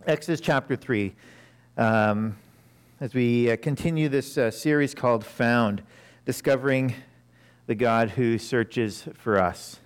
Exodus chapter 3. As we continue this series called Found, discovering the God who searches for us.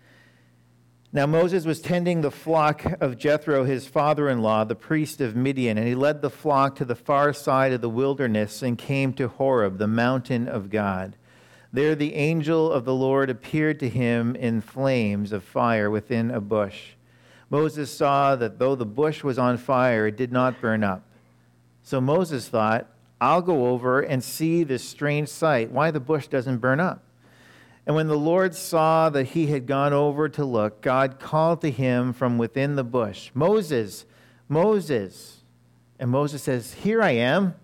Now Moses was tending the flock of Jethro, his father-in-law, the priest of Midian, and he led the flock to the far side of the wilderness and came to Horeb, the mountain of God. There the angel of the Lord appeared to him in flames of fire within a bush. Moses saw that though the bush was on fire, it did not burn up. So Moses thought, I'll go over and see this strange sight, why the bush doesn't burn up. And when the Lord saw that he had gone over to look, God called to him from within the bush, Moses, Moses. And Moses says, Here I am.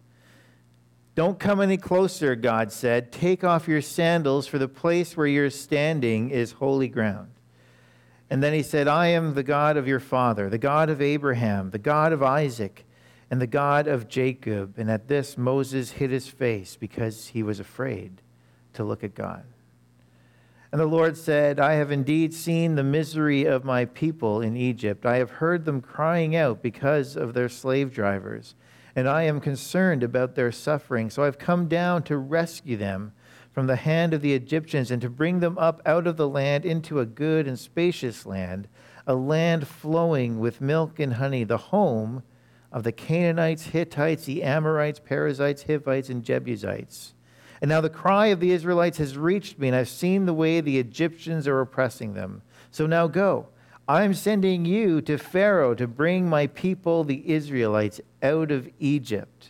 Don't come any closer, God said. Take off your sandals, for the place where you're standing is holy ground. And then he said, I am the God of your father, the God of Abraham, the God of Isaac, and the God of Jacob. And at this, Moses hid his face because he was afraid to look at God. And the Lord said, I have indeed seen the misery of my people in Egypt. I have heard them crying out because of their slave drivers, and I am concerned about their suffering. So I've come down to rescue them from the hand of the Egyptians and to bring them up out of the land into a good and spacious land, a land flowing with milk and honey, the home of the Canaanites, Hittites, the Amorites, Perizzites, Hivites, and Jebusites. And now the cry of the Israelites has reached me, and I've seen the way the Egyptians are oppressing them. So now go. I'm sending you to Pharaoh to bring my people, the Israelites, out of Egypt.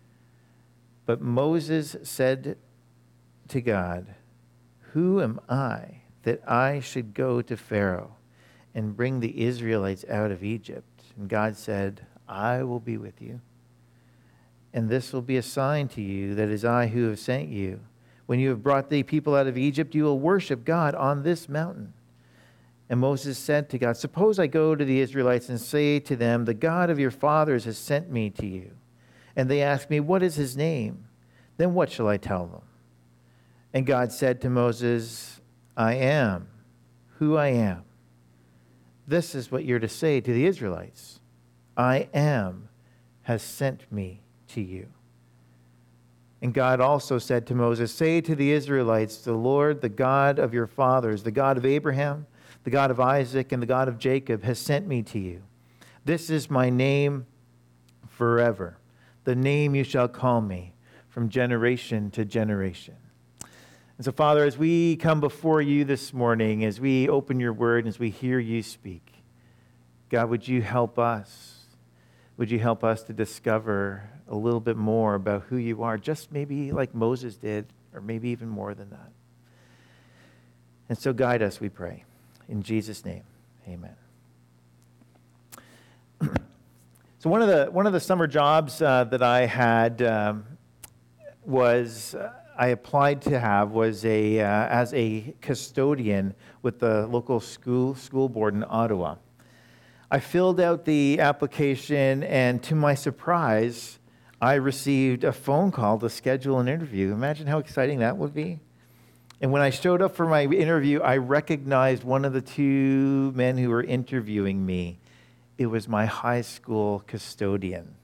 But Moses said to God, Who am I that I should go to Pharaoh and bring the Israelites out of Egypt? And God said, I will be with you. And this will be a sign to you that it is I who have sent you. When you have brought the people out of Egypt, you will worship God on this mountain. And Moses said to God, Suppose I go to the Israelites and say to them, The God of your fathers has sent me to you. And they ask me, What is his name? Then what shall I tell them? And God said to Moses, I am who I am. This is what you're to say to the Israelites. I am has sent me to you. And God also said to Moses, Say to the Israelites, The Lord, the God of your fathers, the God of Abraham, the God of Isaac, and the God of Jacob has sent me to you. This is my name forever, the name you shall call me from generation to generation. And so, Father, as we come before you this morning, as we open your word, as we hear you speak, God, would you help us? Would you help us to discover a little bit more about who you are, just maybe like Moses did, or maybe even more than that. And so guide us, we pray. In Jesus' name, amen. So one of the summer jobs that I had I applied to have was as a custodian with the local school board in Ottawa. I filled out the application, and to my surprise, I received a phone call to schedule an interview. Imagine how exciting that would be. And when I showed up for my interview, I recognized one of the two men who were interviewing me. It was my high school custodian.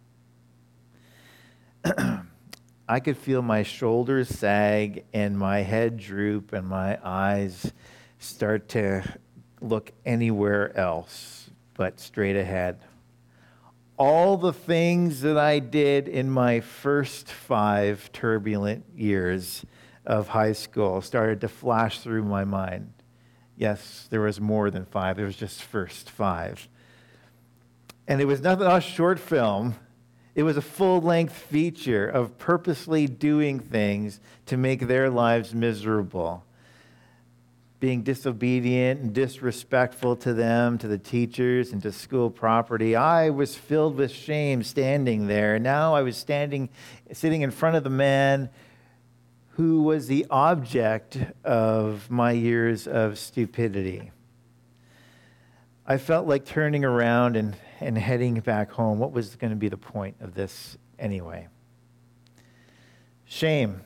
I could feel my shoulders sag and my head droop and my eyes start to look anywhere else but straight ahead. All the things that I did in my first 5 turbulent years of high school started to flash through my mind. Yes, there was more than 5. There was just first 5. And it was nothing a short film. It was a full-length feature of purposely doing things to make their lives miserable. Being disobedient and disrespectful to them, to the teachers, and to school property. I was filled with shame standing there. Now I was sitting in front of the man who was the object of my years of stupidity. I felt like turning around and heading back home. What was going to be the point of this anyway? Shame.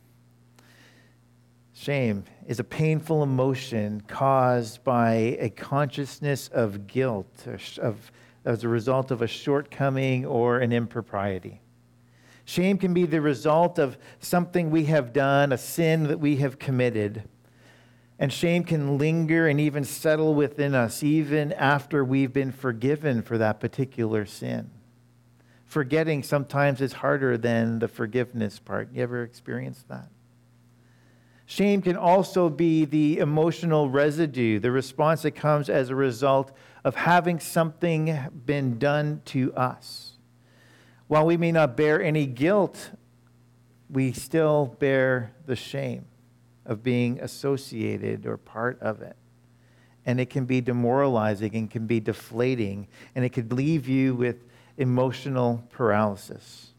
Shame is a painful emotion caused by a consciousness of guilt, of as a result of a shortcoming or an impropriety. Shame can be the result of something we have done, a sin that we have committed. And shame can linger and even settle within us even after we've been forgiven for that particular sin. Forgetting sometimes is harder than the forgiveness part. You ever experienced that? Shame can also be the emotional residue, the response that comes as a result of having something been done to us. While we may not bear any guilt, we still bear the shame of being associated or part of it. And it can be demoralizing and can be deflating, and it could leave you with emotional paralysis.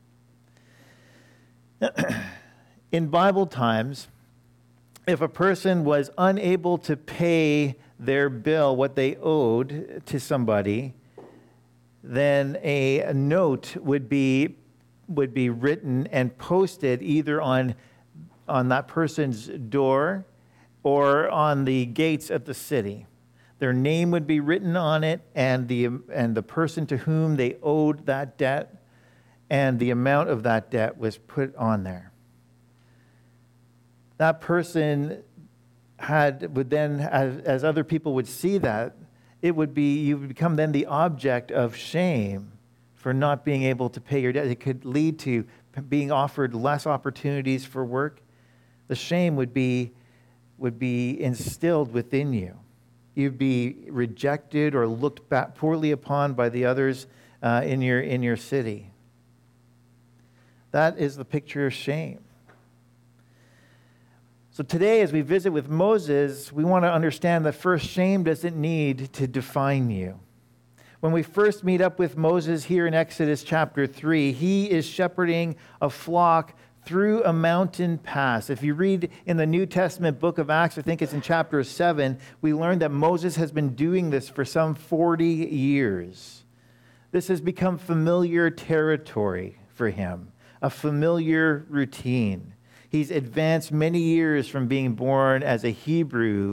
In Bible times, if a person was unable to pay their bill, what they owed to somebody, then a note would be written and posted either on that person's door or on the gates of the city. Their name would be written on it, and the person to whom they owed that debt and the amount of that debt was put on there. That person would then, as other people would see that, you would become then the object of shame for not being able to pay your debt. It could lead to being offered less opportunities for work. The shame would be instilled within you. You'd be rejected or looked back poorly upon by the others in your city. That is the picture of shame. So today, as we visit with Moses, we want to understand that first, shame doesn't need to define you. When we first meet up with Moses here in Exodus chapter 3, he is shepherding a flock through a mountain pass. If you read in the New Testament book of Acts, I think it's in chapter 7, we learn that Moses has been doing this for some 40 years. This has become familiar territory for him, a familiar routine. He's advanced many years from being born as a Hebrew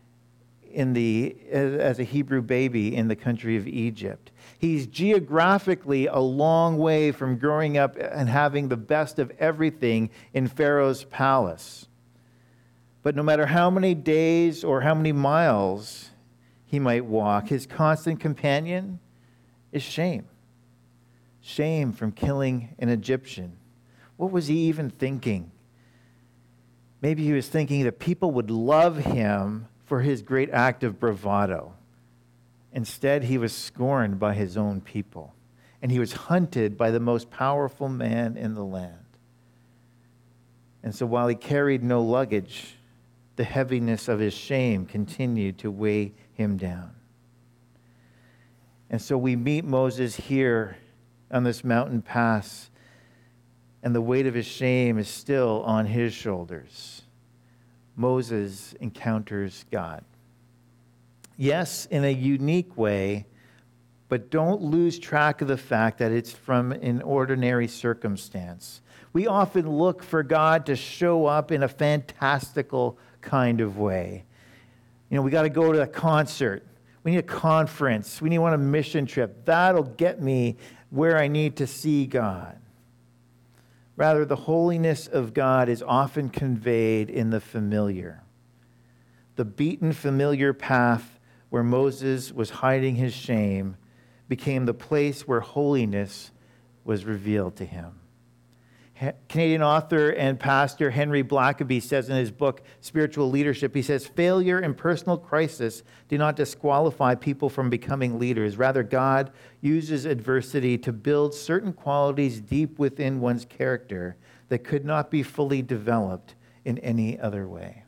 as a Hebrew baby in the country of Egypt. He's geographically a long way from growing up and having the best of everything in Pharaoh's palace. But no matter how many days or how many miles he might walk, his constant companion is shame. Shame from killing an Egyptian. What was he even thinking? Maybe he was thinking that people would love him for his great act of bravado. Instead, he was scorned by his own people, and he was hunted by the most powerful man in the land. And so while he carried no luggage, the heaviness of his shame continued to weigh him down. And so we meet Moses here on this mountain pass, and the weight of his shame is still on his shoulders. Moses encounters God. Yes, in a unique way, but don't lose track of the fact that it's from an ordinary circumstance. We often look for God to show up in a fantastical kind of way. We got to go to a concert. We need a conference. We want a mission trip. That'll get me where I need to see God. Rather, the holiness of God is often conveyed in the familiar. The beaten, familiar path where Moses was hiding his shame became the place where holiness was revealed to him. Canadian author and pastor Henry Blackaby says in his book, Spiritual Leadership, he says, failure and personal crisis do not disqualify people from becoming leaders. Rather, God uses adversity to build certain qualities deep within one's character that could not be fully developed in any other way.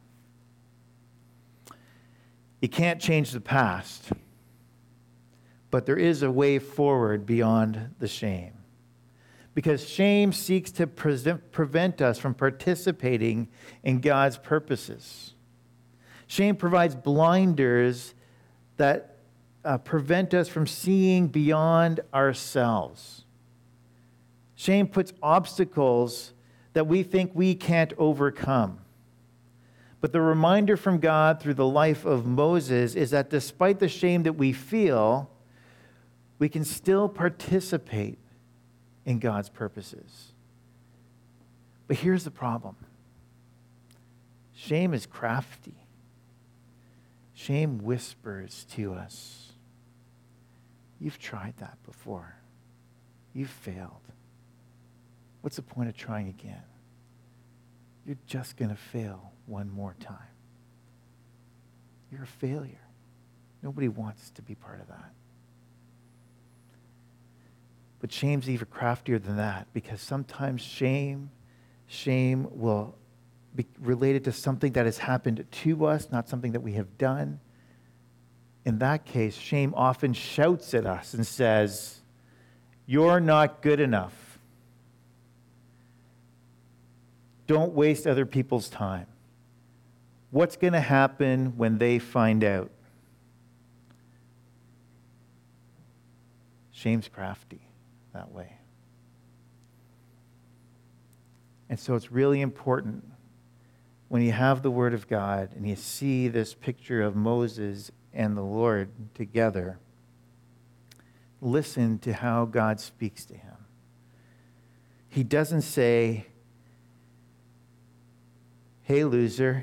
You can't change the past, but there is a way forward beyond the shame. Because shame seeks to prevent us from participating in God's purposes. Shame provides blinders that prevent us from seeing beyond ourselves. Shame puts obstacles that we think we can't overcome. But the reminder from God through the life of Moses is that despite the shame that we feel, we can still participate in God's purposes. But here's the problem. Shame is crafty. Shame whispers to us, "You've tried that before. You've failed. What's the point of trying again? You're just going to fail one more time. You're a failure." Nobody wants to be part of that. But shame's even craftier than that, because sometimes shame will be related to something that has happened to us, not something that we have done. In that case, shame often shouts at us and says, "You're not good enough. Don't waste other people's time. What's going to happen when they find out?" Shame's crafty that way. And so it's really important when you have the Word of God and you see this picture of Moses and the Lord together, listen to how God speaks to him. He doesn't say, "Hey, loser."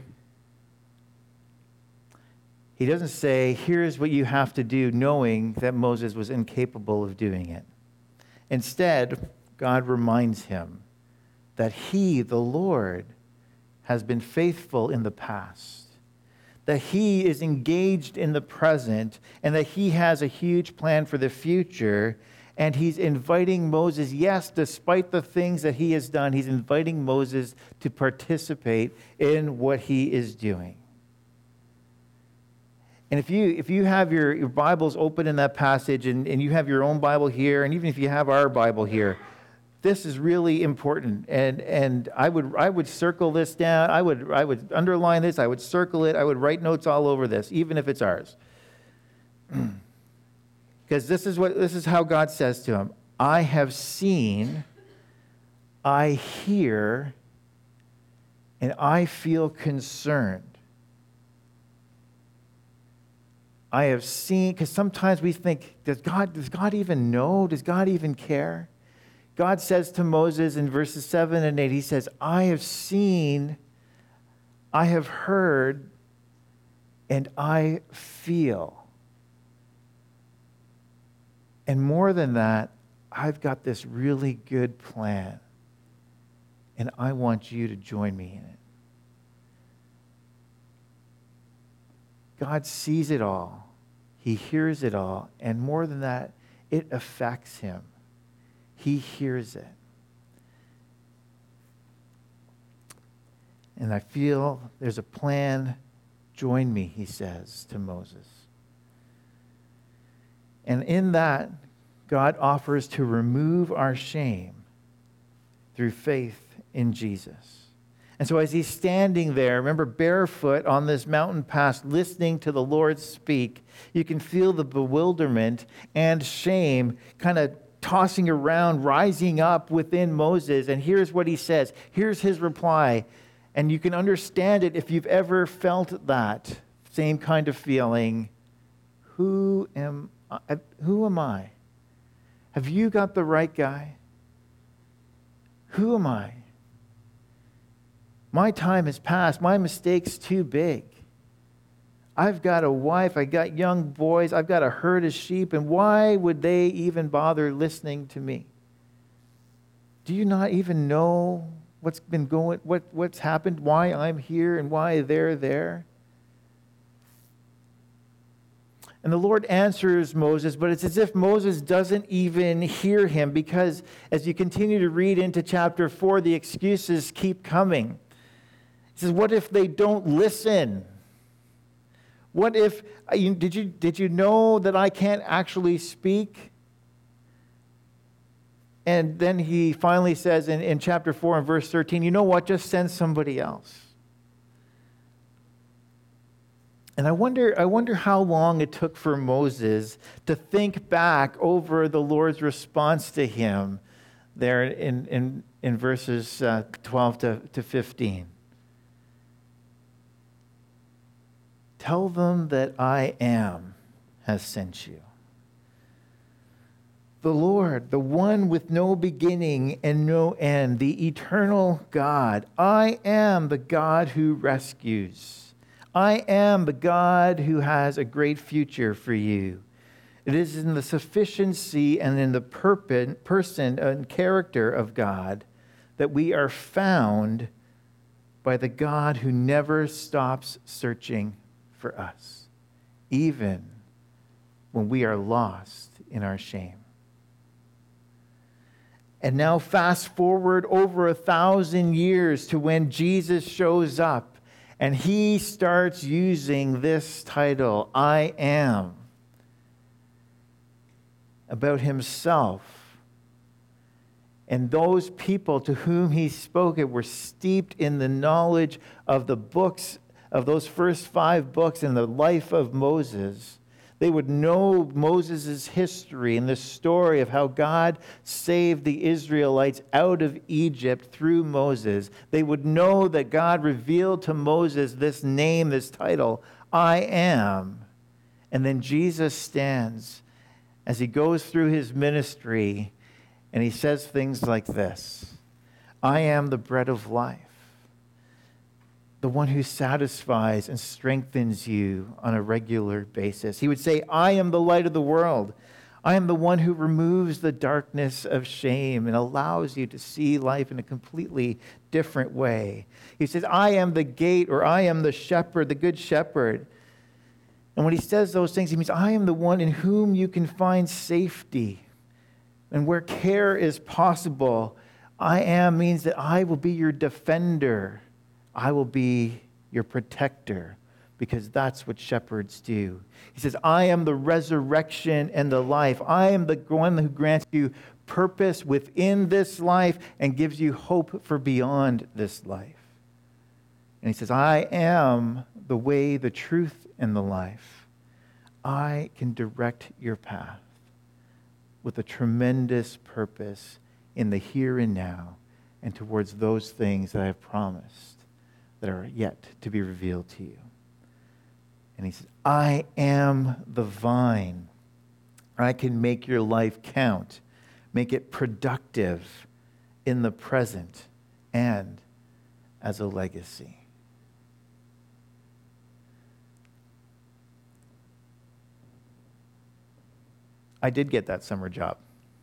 He doesn't say, "Here's what you have to do," knowing that Moses was incapable of doing it. Instead, God reminds him that he, the Lord, has been faithful in the past, that he is engaged in the present, and that he has a huge plan for the future. And he's inviting Moses, yes, despite the things that he has done, he's inviting Moses to participate in what he is doing. And if you have your Bibles open in that passage, and you have your own Bible here, and even if you have our Bible here, this is really important. And I would circle this down. I would underline this. I would circle it. I would write notes all over this, even if it's ours. Because this is how God says to him, "I have seen, I hear, and I feel concerned." I have seen, because sometimes we think, does God even know? Does God even care? God says to Moses in verses 7 and 8, he says, "I have seen, I have heard, and I feel." And more than that, I've got this really good plan, and I want you to join me in it. God sees it all. He hears it all. And more than that, it affects him. He hears it. And I feel there's a plan. Join me, he says to Moses. And in that, God offers to remove our shame through faith in Jesus. And so as he's standing there, remember, barefoot on this mountain pass, listening to the Lord speak, you can feel the bewilderment and shame kind of tossing around, rising up within Moses. And here's what he says. Here's his reply. And you can understand it if you've ever felt that same kind of feeling. Who am I? Have you got the right guy? Who am I? My time has passed. My mistake's too big. I've got a wife. I got young boys. I've got a herd of sheep. And why would they even bother listening to me? Do you not even know what's happened, why I'm here and why they're there? And the Lord answers Moses, but it's as if Moses doesn't even hear him, because as you continue to read into chapter 4, the excuses keep coming. He says, what if they don't listen? What if, did you know that I can't actually speak? And then he finally says in chapter 4 and verse 13, you know what, just send somebody else. And I wonder how long it took for Moses to think back over the Lord's response to him there in verses 12 to 15. Tell them that I am has sent you. The Lord, the one with no beginning and no end, the eternal God. I am the God who rescues. I am the God who has a great future for you. It is in the sufficiency and in the person and character of God that we are found by the God who never stops searching for us, even when we are lost in our shame. And now fast forward over 1,000 years to when Jesus shows up and he starts using this title, I am, about himself. And those people to whom he spoke it were steeped in the knowledge of the books, of those first 5 books in the life of Moses. They would know Moses' history and the story of how God saved the Israelites out of Egypt through Moses. They would know that God revealed to Moses this name, this title, I am. And then Jesus stands as he goes through his ministry and he says things like this: I am the bread of life, the one who satisfies and strengthens you on a regular basis. He would say, I am the light of the world. I am the one who removes the darkness of shame and allows you to see life in a completely different way. He says, I am the gate, or I am the shepherd, the good shepherd. And when he says those things, he means, I am the one in whom you can find safety. And where care is possible, I am means that I will be your defender. I will be your protector, because that's what shepherds do. He says, I am the resurrection and the life. I am the one who grants you purpose within this life and gives you hope for beyond this life. And he says, I am the way, the truth, and the life. I can direct your path with a tremendous purpose in the here and now and towards those things that I have promised that are yet to be revealed to you. And he says, I am the vine. I can make your life count, make it productive in the present and as a legacy. I did get that summer job.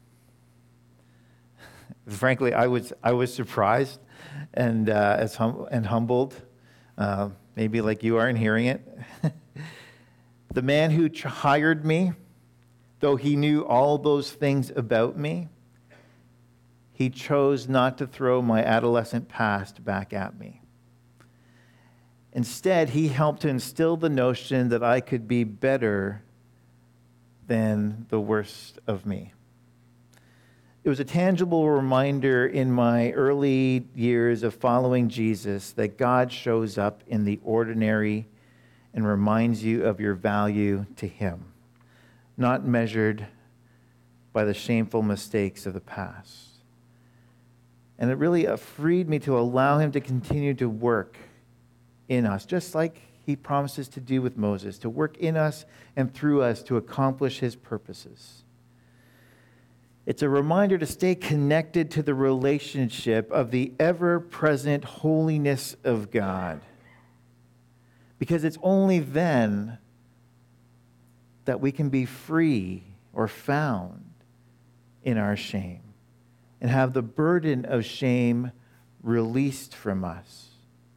Frankly, I was surprised and humbled, maybe like you are in hearing it. The man who hired me, though he knew all those things about me, he chose not to throw my adolescent past back at me. Instead, he helped to instill the notion that I could be better than the worst of me. It was a tangible reminder in my early years of following Jesus that God shows up in the ordinary and reminds you of your value to him, not measured by the shameful mistakes of the past. And it really freed me to allow him to continue to work in us, just like he promises to do with Moses, to work in us and through us to accomplish his purposes. It's a reminder to stay connected to the relationship of the ever-present holiness of God, because it's only then that we can be free or found in our shame and have the burden of shame released from us.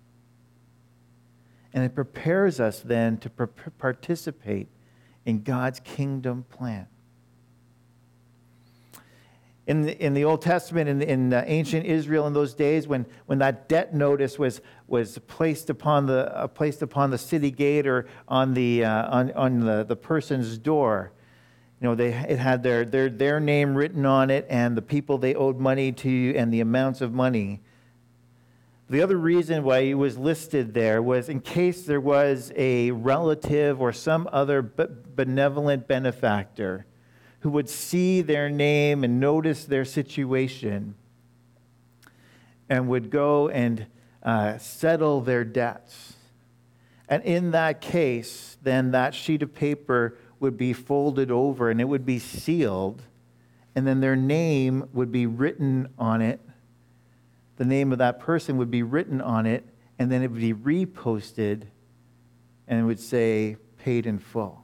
And it prepares us then to participate in God's kingdom plan. In the Old Testament, in ancient Israel in those days, when that debt notice was placed upon the city gate or on the person's door, it had their name written on it and the people they owed money to and the amounts of money. The other reason why it was listed there was in case there was a relative or some other benevolent benefactor who would see their name and notice their situation and would go and settle their debts. And in that case, then that sheet of paper would be folded over and it would be sealed, and then their name would be written on it. The name of that person would be written on it, and then it would be reposted, and it would say, paid in full.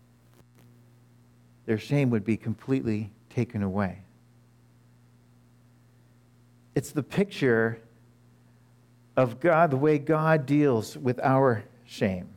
Their shame would be completely taken away. It's the picture of God, the way God deals with our shame.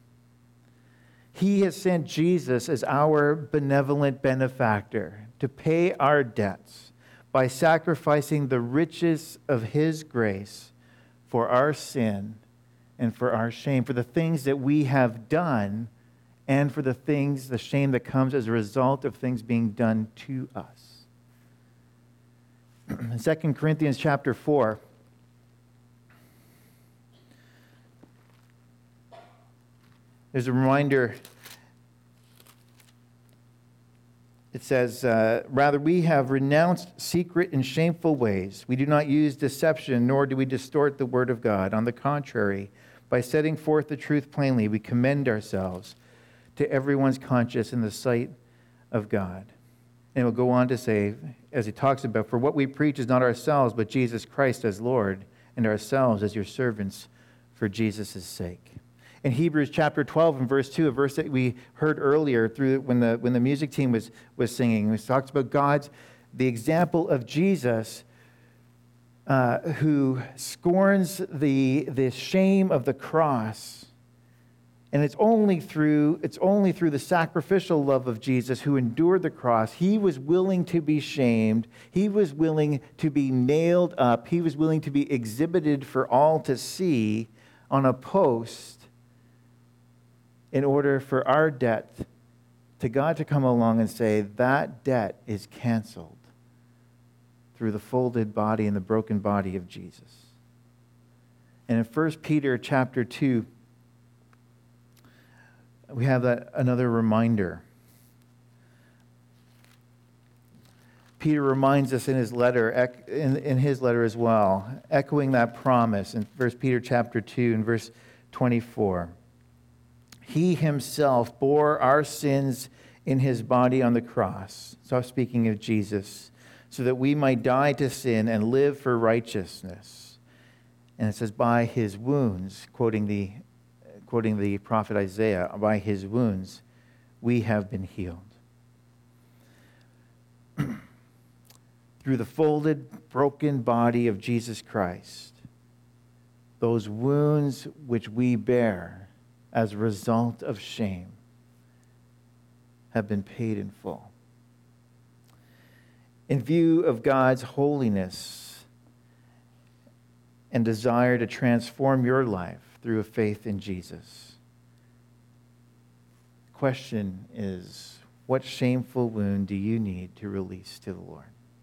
He has sent Jesus as our benevolent benefactor to pay our debts by sacrificing the riches of his grace for our sin and for our shame, for the things that we have done and for the shame that comes as a result of things being done to us. In 2 Corinthians chapter 4, there's a reminder. It says, rather, we have renounced secret and shameful ways. We do not use deception, nor do we distort the word of God. On the contrary, by setting forth the truth plainly, we commend ourselves to everyone's conscience in the sight of God. And it will go on to say, as he talks about, for what we preach is not ourselves, but Jesus Christ as Lord, and ourselves as your servants for Jesus' sake. In Hebrews chapter 12 and verse 2, a verse that we heard earlier through when the music team was singing, it talks about the example of Jesus who scorns the shame of the cross. And it's only through the sacrificial love of Jesus who endured the cross. He was willing to be shamed. He was willing to be nailed up. He was willing to be exhibited for all to see on a post in order for our debt to God to come along and say, that debt is canceled through the folded body and the broken body of Jesus. And in 1 Peter chapter 2, we have another reminder. Peter reminds us in his letter, in his letter as well, echoing that promise in 1 Peter chapter 2 and verse 24. He himself bore our sins in his body on the cross. So speaking of Jesus, so that we might die to sin and live for righteousness. And it says, by his wounds, quoting the prophet Isaiah, by his wounds we have been healed. Through the folded, broken body of Jesus Christ, those wounds which we bear as a result of shame have been paid in full. In view of God's holiness and desire to transform your life through a faith in Jesus, the question is, what shameful wound do you need to release to the Lord?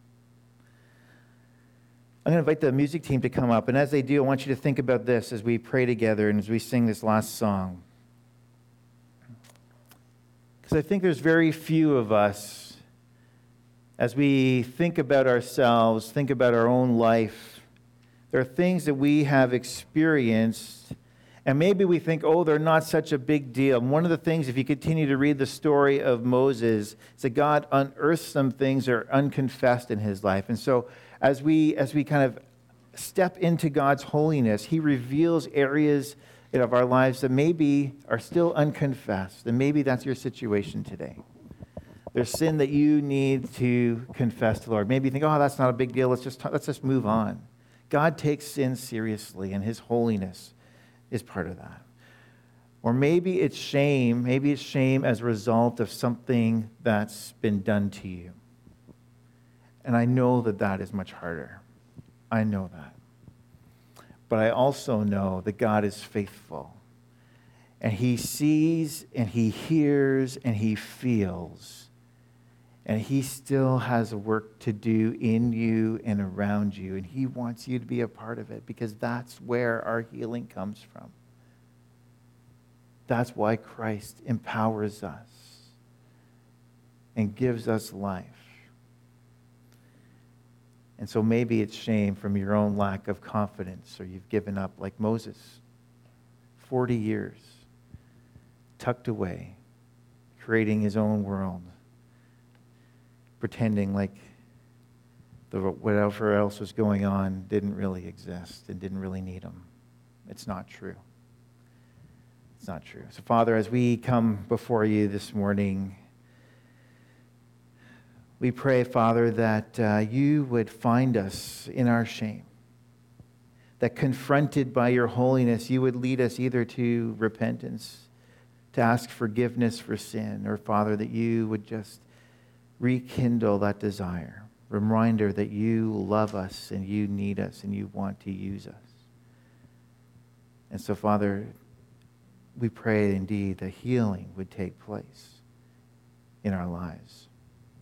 I'm going to invite the music team to come up, and as they do, I want you to think about this as we pray together and as we sing this last song. Because I think there's very few of us, as we think about ourselves, think about our own life, there are things that we have experienced, and maybe we think, oh, they're not such a big deal. And one of the things, if you continue to read the story of Moses, is that God unearths some things that are unconfessed in his life. And so as we kind of step into God's holiness, he reveals areas of our lives that maybe are still unconfessed. And maybe that's your situation today. There's sin that you need to confess to the Lord. Maybe you think, oh, that's not a big deal. Let's just move on. God takes sin seriously, and his holiness is part of that. Or maybe it's shame. Maybe it's shame as a result of something that's been done to you. And I know that is much harder. I know that. But I also know that God is faithful. And he sees and he hears and he feels. And he still has a work to do in you and around you. And he wants you to be a part of it because that's where our healing comes from. That's why Christ empowers us and gives us life. And so maybe it's shame from your own lack of confidence, or you've given up like Moses, 40 years, tucked away, creating his own world, pretending like whatever else was going on didn't really exist and didn't really need him. It's not true. It's not true. So, Father, as we come before you this morning, we pray, Father, that you would find us in our shame, that confronted by your holiness, you would lead us either to repentance, to ask forgiveness for sin, or, Father, that you would just rekindle that desire, reminder that you love us and you need us and you want to use us. And so, Father, we pray indeed that healing would take place in our lives.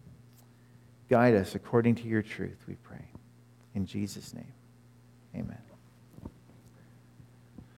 Guide us according to your truth, we pray. In Jesus' name, amen.